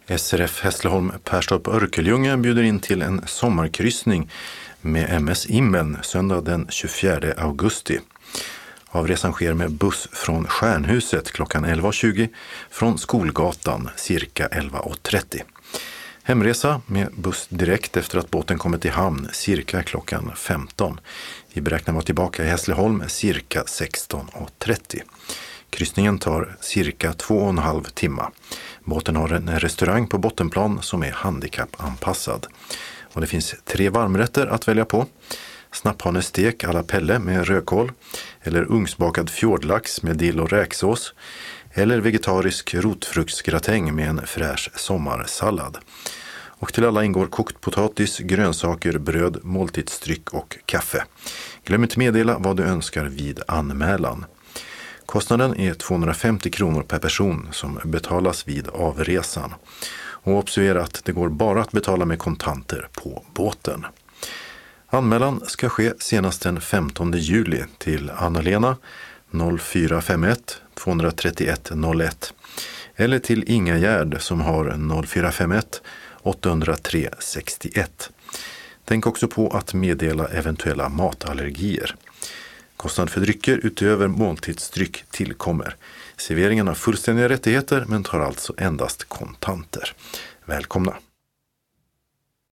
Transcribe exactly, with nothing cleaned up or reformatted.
S R F Hässleholm Perstorp Örkelljunga bjuder in till en sommarkryssning med M S Immen söndag den tjugofjärde augusti. Avresan sker med buss från Stjärnhuset klockan elva och tjugo, från Skolgatan cirka elva och trettio. Hemresa med buss direkt efter att båten kommit i hamn cirka klockan femton. Vi beräknar vara tillbaka i Hässleholm cirka sexton och trettio. Kryssningen tar cirka två och en halv timme. Båten har en restaurang på bottenplan som är handikappanpassad. Och det finns tre varmrätter att välja på. Snapphanestek à la Pelle med rödkål, eller ugnsbakad fjordlax med dill och räksås, eller vegetarisk rotfruktsgratäng med en fräsch sommarsallad. Och till alla ingår kokt potatis, grönsaker, bröd, måltidsdryck och kaffe. Glöm inte meddela vad du önskar vid anmälan. Kostnaden är tvåhundrafemtio kronor per person som betalas vid avresan. Och observera att det går bara att betala med kontanter på båten. Anmälan ska ske senast den femtonde juli till Anna-Lena noll fyra fem ett två tre ett noll ett eller till Inga Gärd som har noll fyra fem ett åtta noll tre sex ett. Tänk också på att meddela eventuella matallergier. Kostnad för drycker utöver måltidsdryck tillkommer. Serveringen har fullständiga rättigheter men tar alltså endast kontanter. Välkomna!